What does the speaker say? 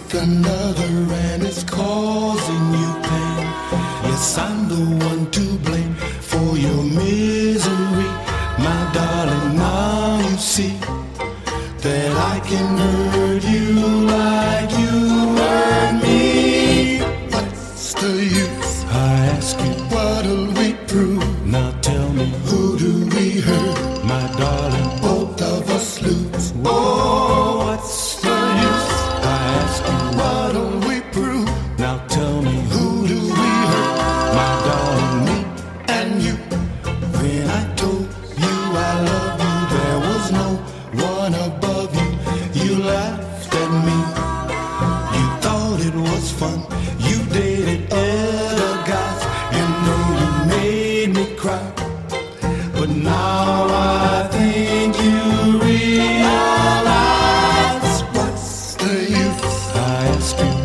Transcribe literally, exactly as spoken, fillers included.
another and it's causing you pain. Yes, I'm the one to blame for your misery, my darling. Now you see that I can hurt you like you hurt me. What's the use? I ask you, what'll we prove? Now tell me, who do we hurt? My darling, both of us lose. Oh, what's the use? I ask you, what'll we prove? Now tell me, who do we hurt? My darling, me and you. When I told you I love you, there was no one above you. You laughed at me. You thought it was fun. You dated other guys. You know you made me cry. But now I think you realize, what's the use? I ask you,